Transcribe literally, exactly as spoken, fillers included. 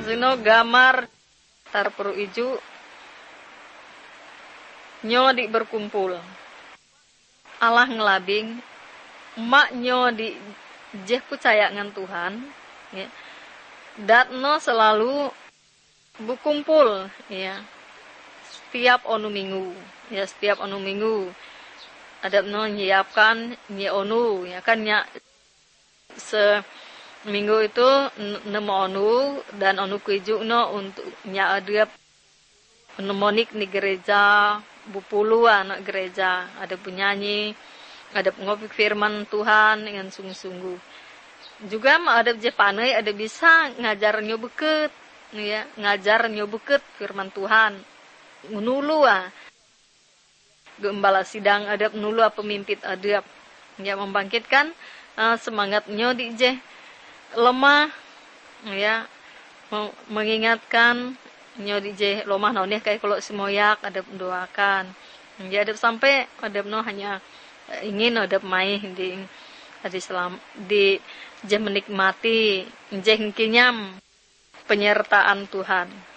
sino gamar tar peru iju nyo di berkumpul. Allah ngelabing mak nyo di jeh percaya ngan Tuhan ya. Datno selalu berkumpul ya. Setiap onu minggu ya, setiap onu minggu ada no nyiapkan nye onu ya kan ya, seminggu itu nemu onu dan onu kuiju no untuk nya ada mnemonik di gereja bupuluan anak gereja, ada penyanyi, ada pengopik firman Tuhan dengan sungguh-sungguh. Juga mah ada je panai, ada bisa ngajar nyo beket ya, ngajar nyo beket firman Tuhan. Menulu ah. Gembala sidang ada menulu ah, pemimpin ada ya membangkitkan uh, semangatnya di je lemah ya, mengingatkan nyo di je lemah naonih kayak kalau semoyak ada mendoakan. Ya ada sampai ada no hanya ingin ada mai di di selam di je menikmati je kinyam penyertaan Tuhan.